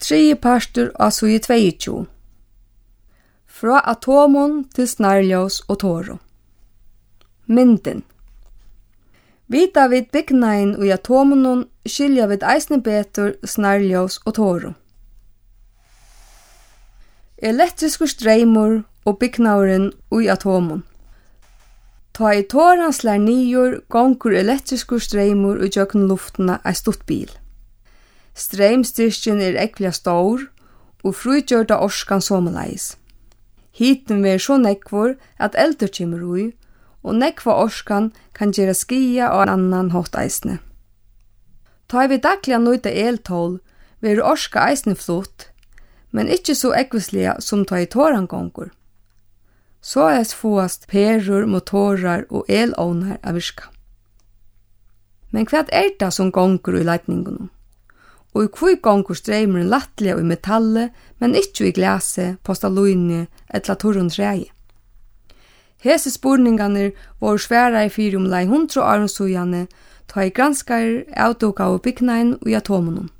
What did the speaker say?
Tredje partur av side 22. Fra atomon til snarljós og toro. Myndin. Vita vid bygnain og atomonon skilja vid eisne betur snarljós og toro. Elektriskur streymur og bygnauren og atomon. Ta i toran slær nýjur gongur elektriskur streymur og jökn luftna ei stutt bil. Streymstyrkjen ekvlia stór og frugjørda orskan somuleis. Hiten ver så nekvor at eldur kemur ui, og nekva orskan kan gjera skia og annan hótt eisne. Ta vi dagliga nøyta eltål, ver orska eisne flutt, men ikkje så ekvislega som ta i toran gongur. Så fåast perur, motorar og elånar av virka. Men hva det som gongur i leitningunum? Og i kvui gongur streymeren lattlega i metallet, men ikkje i glase, postalunni eller torrun træi. Hese spurningarnir var sværa i 4 100 årensujane, ta i granskar avduka av bygnain og atomonum.